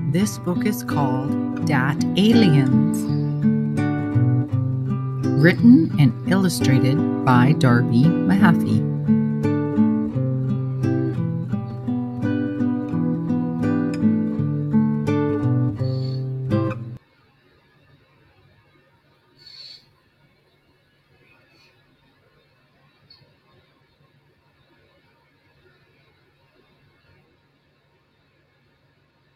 This book is called Dat Aliens. Written and illustrated by Darby Mahaffey.